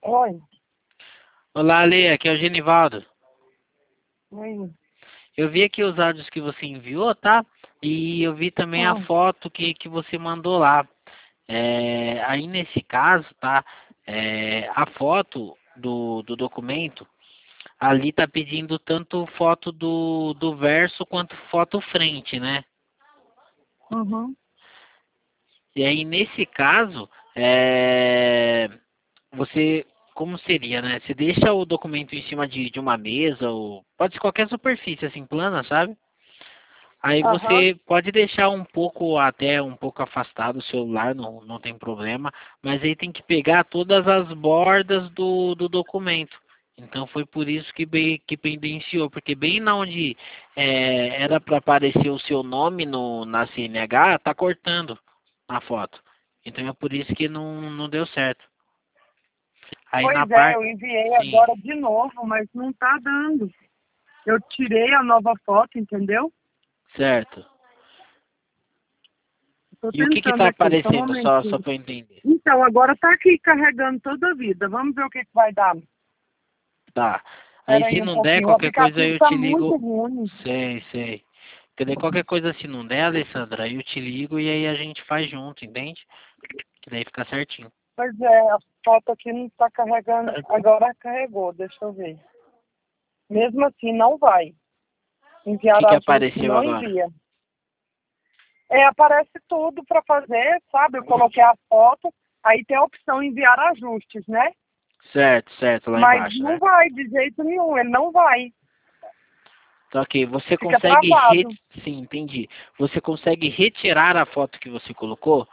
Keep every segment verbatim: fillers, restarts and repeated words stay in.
Oi. Olá, Ale, aqui é o Genivaldo. Oi. Eu vi aqui os áudios que você enviou, tá? E eu vi também a Ah, foto que, que você mandou lá. É, aí nesse caso, tá? É, a foto do, do documento, ali tá pedindo tanto foto do, do verso quanto foto frente, né? uhum. E aí nesse caso, é, você, como seria, né? Você deixa o documento em cima de, de uma mesa, ou pode ser qualquer superfície assim plana, sabe? Aí Aham. você pode deixar um pouco, até um pouco afastado o celular, não, não tem problema, mas aí tem que pegar todas as bordas do, do documento. Então foi por isso que, bem, que pendenciou, porque bem na onde é, era para aparecer o seu nome no, na C N H, tá cortando a foto. Então é por isso que não, não deu certo. Aí na Pois é, parte. eu enviei Sim, agora de novo, mas não tá dando. Eu tirei a nova foto, entendeu? certo. Tô E o que que tentando tá aqui, só um aparecendo, só, só momentinho. para eu entender? Então, agora tá aqui carregando toda a vida. Vamos ver o que, que vai dar. Tá. Aí Espera se aí um não der, pouquinho. O qualquer coisa aplicativo eu tá te muito ligo. ruim. Sei, sei. Porque daí qualquer coisa se não der, Alessandra, aí eu te ligo e aí a gente faz junto, entende? Que daí fica certinho. Pois é, a foto aqui não tá carregando. Agora carregou, deixa eu ver. Mesmo assim, não vai. O Enviar que que ajuste apareceu não agora? envia. É, aparece tudo para fazer, sabe? Eu coloquei a foto, aí tem a opção enviar ajustes, né? Certo, certo, lá Mas embaixo, não né? vai de jeito nenhum, ele não vai. Só que você Fica consegue re... travado. Sim, entendi. Você consegue retirar a foto que você colocou?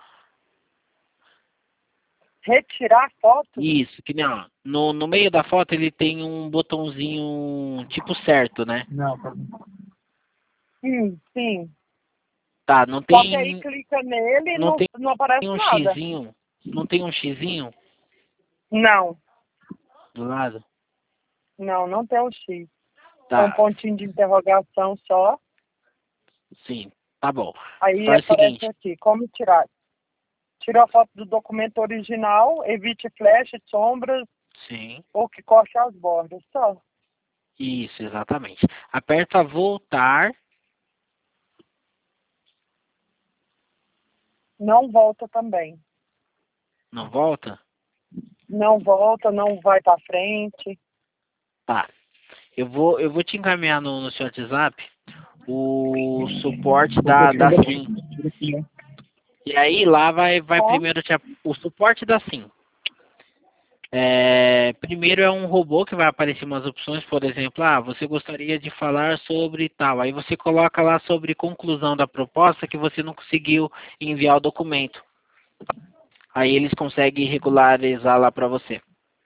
Retirar a foto? Isso, que nem, ó, no, no meio da foto ele tem um botãozinho tipo certo, né? Não, tá. Sim, sim. Tá, não Só que aí tem, clica nele e não não, tem não aparece um nada. xizinho, não tem um xizinho Não, do lado? não, não tem um X. É um Tá, pontinho de interrogação só. sim, tá bom. Aí Faz o aparece seguinte, aqui, como tirar? Tira a foto do documento original, evite flash, sombras sim, ou que corte as bordas, só. isso, exatamente. Aperta voltar, Não volta também. não volta? Não volta, não vai para frente. Tá. Eu vou, eu vou te encaminhar no, no seu WhatsApp o suporte da, da SIM. E aí lá vai, vai Como? primeiro te, ap- o suporte da SIM. É, primeiro é um robô que vai aparecer umas opções, por exemplo, ah, você gostaria de falar sobre tal. Aí você coloca lá sobre conclusão da proposta que você não conseguiu enviar o documento. Aí eles conseguem regularizar lá para você.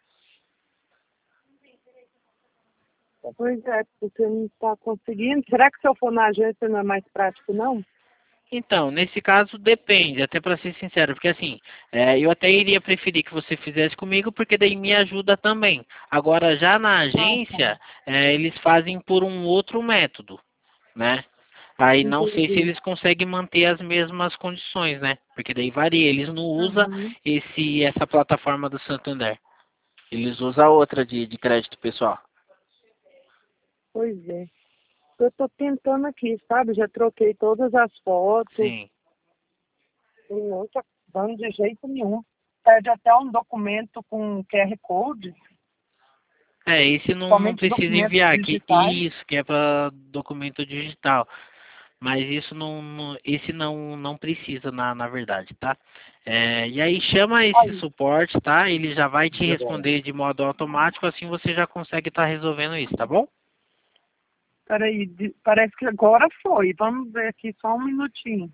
Pois é, porque não está conseguindo. Será que se eu for na agência não é mais prático, não? Então, nesse caso depende, até para ser sincero, porque assim, é, eu até iria preferir que você fizesse comigo, porque daí me ajuda também. Agora, já na Ah, tá. agência, é, eles fazem por um outro método, né? Aí não sei se Entendi. eles conseguem manter as mesmas condições, né? Porque daí varia, eles não usam Uhum. esse, essa plataforma do Santander. Eles usam outra de, de crédito pessoal. Pois é. Eu tô tentando aqui, sabe? Já troquei todas as fotos. Sim. E não tá dando de jeito nenhum. Pede até um documento com Q R Code, É, esse não, não somente precisa documentos enviar, que digitais. isso, que é para documento digital. Mas isso não, não- esse não, não precisa na, na verdade, tá? É, e aí chama esse Aí, suporte, tá? Ele já vai te responder de modo automático, assim você já consegue estar resolvendo isso, tá bom? peraí, de- parece que agora foi. Vamos ver aqui só um minutinho.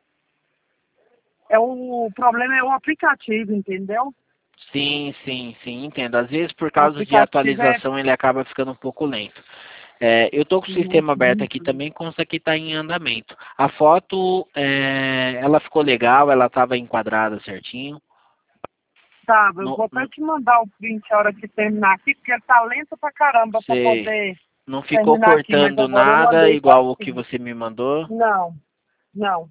É o, o problema é o aplicativo, entendeu? Sim, sim, sim, entendo. Às vezes por O causa de aplicativo é. atualização ele acaba ficando um pouco lento. É, eu tô com o Uhum. sistema aberto aqui também, consta que está em andamento. A foto, é, ela ficou legal, ela estava enquadrada certinho. Tá, eu No, vou até no, te mandar o print a hora que terminar aqui, porque ele tá lento pra caramba pra você poder não ficou terminar aqui, mas cortando agora eu nada mandei igual o que certinho. você me mandou? Não, não.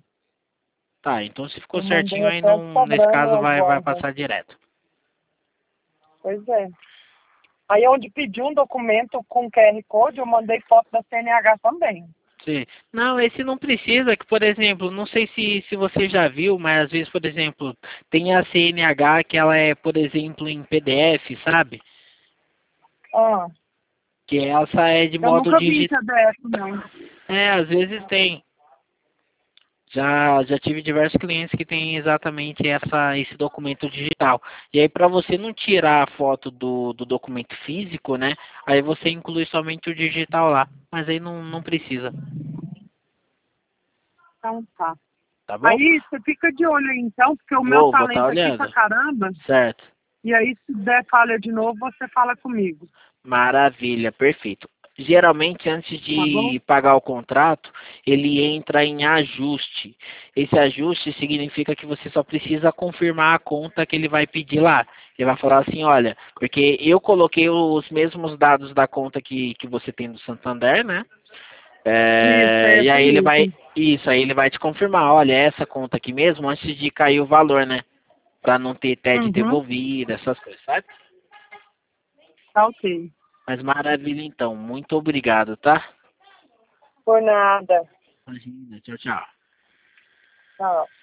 Tá, então se ficou Eu mandei certinho aí, até não, nesse cobrando caso as vai, vai bordas. passar direto. Pois é. Aí onde pedi um documento com Q R Code, eu mandei foto da C N H também. Sim. Não, esse não precisa, que por exemplo, não sei se, se você já viu, mas às vezes, por exemplo, tem a C N H que ela é, por exemplo, em P D F, sabe? Ah, Que essa é de eu modo nunca vi em digital. P D F, não. É, às vezes tem. Já, já tive diversos clientes que têm exatamente essa, esse documento digital. E aí, para você não tirar a foto do, do documento físico, né? Aí você inclui somente o digital lá. Mas aí não, não precisa, Então tá. tá bom? Aí você fica de olho aí então, porque o meu Vou, vou estar talento aqui pra olhando. caramba. Certo. E aí se der falha de novo, você fala comigo. Maravilha, perfeito. Geralmente, antes Tá bom? de pagar o contrato, ele entra em ajuste. Esse ajuste significa que você só precisa confirmar a conta que ele vai pedir lá. Ele vai falar assim, olha, porque eu coloquei os mesmos dados da conta que, que você tem do Santander, né? Isso, É, é e essa aí ele vai, mesmo. isso, aí ele vai te confirmar, olha, é essa conta aqui mesmo, antes de cair o valor, né? Para não ter T E D Uhum. devolvido, essas coisas, sabe? Tá ok. Mas maravilha então, muito obrigado, tá? Por nada. Imagina, tchau, tchau. Tchau.